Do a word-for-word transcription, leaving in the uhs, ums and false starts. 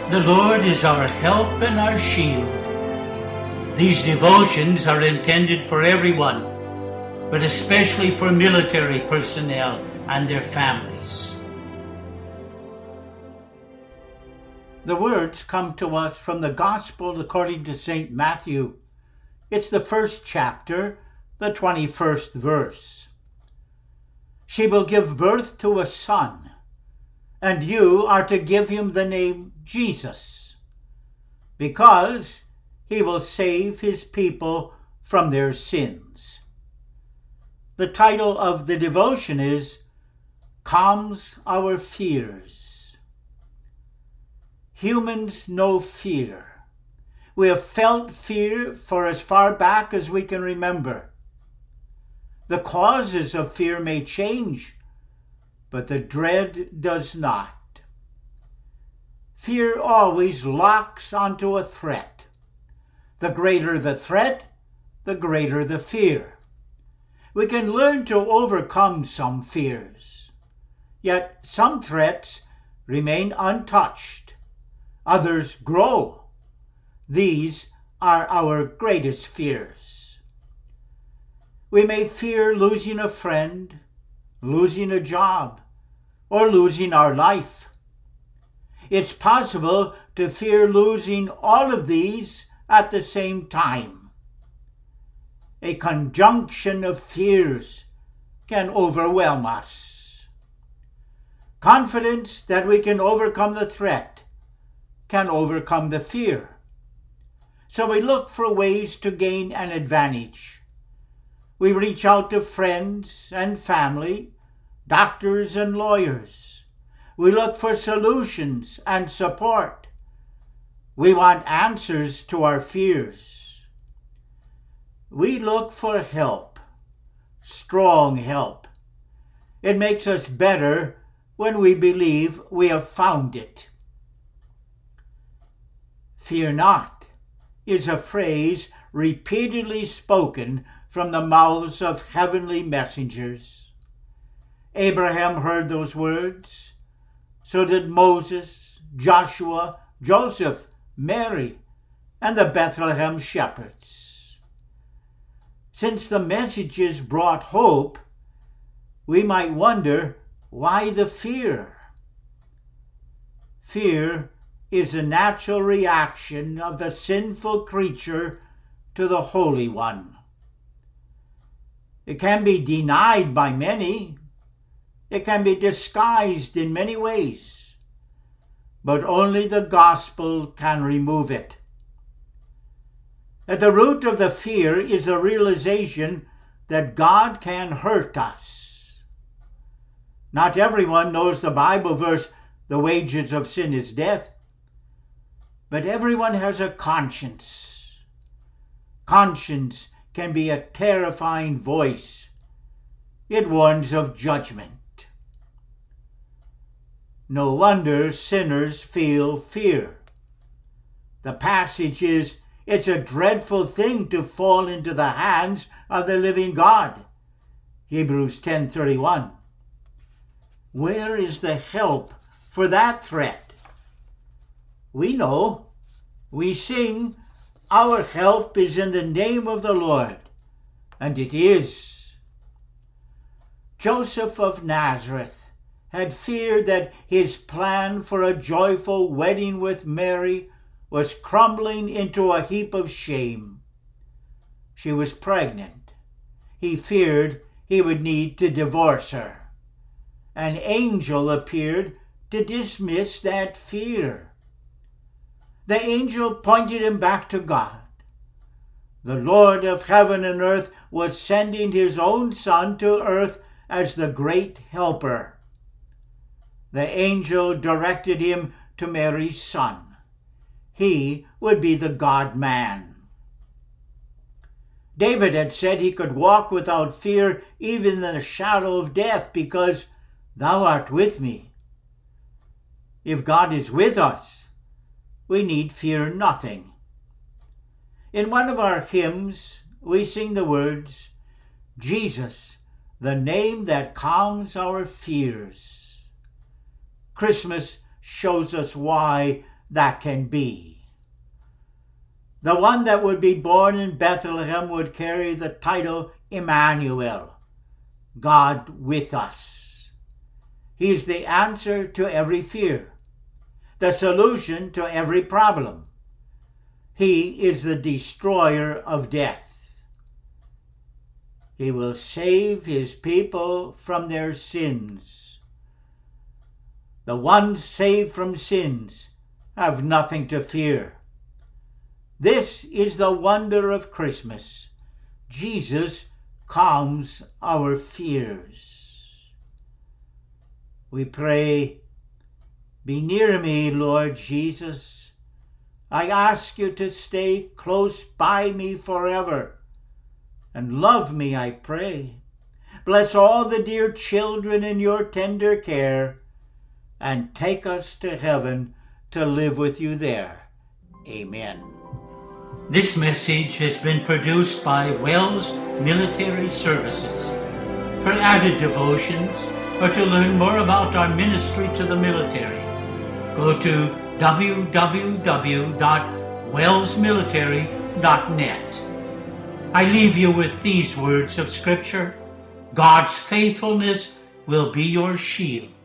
The Lord is our help and our shield. These devotions are intended for everyone, but especially for military personnel and their families. The words come to us from the Gospel according to Saint Matthew. It's the first chapter, the twenty-first verse. She will give birth to a son, and you are to give him the name Jesus, because he will save his people from their sins. The title of the devotion is Calms Our Fears. Humans know fear. We have felt fear for as far back as we can remember. The causes of fear may change, but the dread does not. Fear always locks onto a threat. The greater the threat, the greater the fear. We can learn to overcome some fears. Yet some threats remain untouched. Others grow. These are our greatest fears. We may fear losing a friend, losing a job, or losing our life. It's possible to fear losing all of these at the same time. A conjunction of fears can overwhelm us. Confidence that we can overcome the threat can overcome the fear. So we look for ways to gain an advantage. We reach out to friends and family, doctors and lawyers. We look for solutions and support. We want answers to our fears. We look for help, strong help. It makes us better when we believe we have found it. Fear not is a phrase repeatedly spoken from the mouths of heavenly messengers. Abraham heard those words. So did Moses, Joshua, Joseph, Mary, and the Bethlehem shepherds. Since the messages brought hope, we might wonder, why the fear? Fear is a natural reaction of the sinful creature to the Holy One. It can be denied by many. It can be disguised in many ways, but only the gospel can remove it. At the root of the fear is the realization that God can hurt us. Not everyone knows the Bible verse, "The wages of sin is death," but everyone has a conscience. Conscience can be a terrifying voice. It warns of judgment. No wonder sinners feel fear. The passage is, it's a dreadful thing to fall into the hands of the living God. Hebrews ten thirty-one. Where is the help for that threat? We know. We sing, our help is in the name of the Lord, and it is. Joseph of Nazareth had feared that his plan for a joyful wedding with Mary was crumbling into a heap of shame. She was pregnant. He feared he would need to divorce her. An angel appeared to dismiss that fear. The angel pointed him back to God. The Lord of heaven and earth was sending his own Son to earth as the great helper. The angel directed him to Mary's son. He would be the God-man. David had said he could walk without fear even in the shadow of death because thou art with me. If God is with us, we need fear nothing. In one of our hymns, we sing the words, Jesus, the name that calms our fears. Christmas shows us why that can be. The one that would be born in Bethlehem would carry the title Emmanuel, God with us. He is the answer to every fear, the solution to every problem. He is the destroyer of death. He will save his people from their sins. The ones saved from sins have nothing to fear. This is the wonder of Christmas. Jesus calms our fears. We pray, be near me, Lord Jesus. I ask you to stay close by me forever. And love me, I pray. Bless all the dear children in your tender care, and take us to heaven to live with you there. Amen. This message has been produced by Wells Military Services. For added devotions or to learn more about our ministry to the military, go to w w w dot wells military dot net. I leave you with these words of Scripture. God's faithfulness will be your shield.